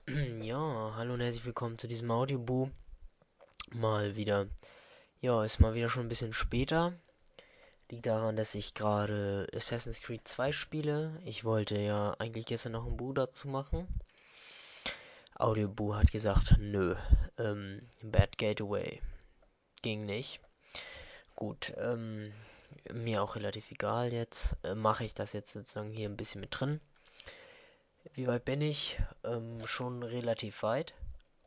Ja, hallo und herzlich willkommen zu diesem Audioboo. Mal wieder. Ja, ist mal wieder schon ein bisschen später. Liegt daran, dass ich gerade Assassin's Creed 2 spiele. Ich wollte ja eigentlich gestern noch ein Boo dazu machen. Audioboo hat gesagt, nö. Bad Gateway. Ging nicht. Gut, mir auch relativ egal jetzt. Mache ich das jetzt sozusagen hier ein bisschen mit drin. Wie weit bin ich? Schon relativ weit.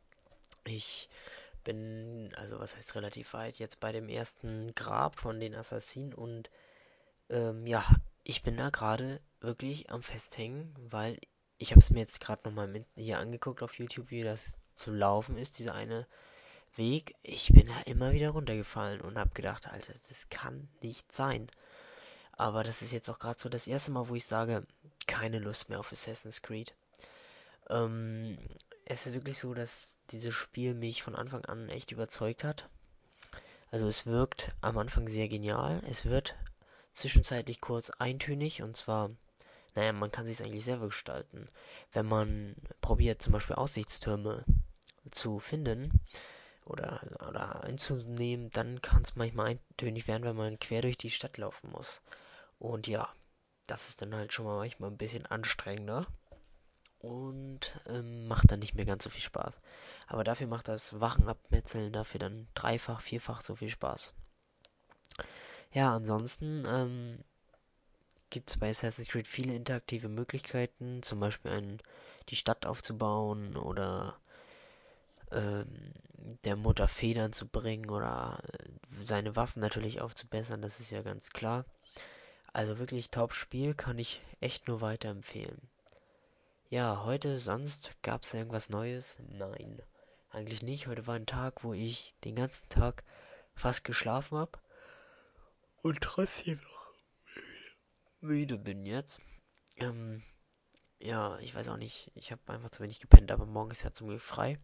Ich bin, also was heißt relativ weit, jetzt bei dem ersten Grab von den Assassinen und ja, ich bin da gerade wirklich am Festhängen, weil ich habe es mir jetzt gerade nochmal mit hier angeguckt auf YouTube, wie das zu laufen ist, dieser eine Weg. Ich bin da immer wieder runtergefallen und habe gedacht, Alter, das kann nicht sein. Aber das ist jetzt auch gerade so das erste Mal, wo ich sage, keine Lust mehr auf Assassin's Creed. Ähm, Es ist wirklich so, dass dieses Spiel mich von Anfang an echt überzeugt hat. Also es wirkt am Anfang sehr genial. Es wird zwischenzeitlich kurz eintönig und zwar, naja, man kann sich eigentlich selber gestalten. Wenn man probiert, zum Beispiel Aussichtstürme zu finden oder einzunehmen, dann kann es manchmal eintönig werden, wenn man quer durch die Stadt laufen muss. Und ja, das ist dann halt schon mal manchmal ein bisschen anstrengender und macht dann nicht mehr ganz so viel Spaß. Aber dafür macht das Wachen abmetzeln dafür dann dreifach, vierfach so viel Spaß. Ja, ansonsten gibt es bei Assassin's Creed viele interaktive Möglichkeiten, zum Beispiel die Stadt aufzubauen oder ähm, der Mutter Federn zu bringen oder seine Waffen natürlich aufzubessern, das ist ja ganz klar. Also wirklich Top-Spiel, kann ich echt nur weiterempfehlen. Ja, heute sonst gab es irgendwas Neues? Nein, eigentlich nicht. Heute war ein Tag, wo ich den ganzen Tag fast geschlafen habe und trotzdem noch müde bin jetzt. Ähm, Ja, ich weiß auch nicht. Ich habe einfach zu wenig gepennt, aber morgen ist ja zum Glück frei.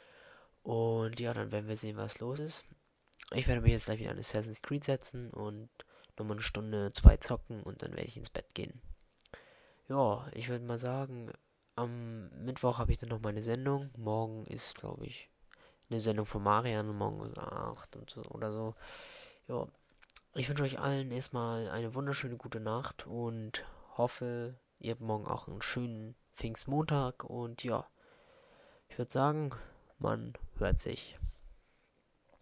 Und ja, dann werden wir sehen, was los ist. Ich werde mich jetzt gleich wieder an Assassin's Creed setzen und nochmal eine Stunde, zwei zocken und dann werde ich ins Bett gehen. Ja, ich würde mal sagen, am Mittwoch habe ich dann noch meine Sendung. Morgen ist, glaube ich, eine Sendung von Marian und morgen um 8 und so oder so. Ja, ich wünsche euch allen erstmal eine wunderschöne gute Nacht und hoffe, ihr habt morgen auch einen schönen Pfingstmontag und ja. Ich würde sagen, man hört sich.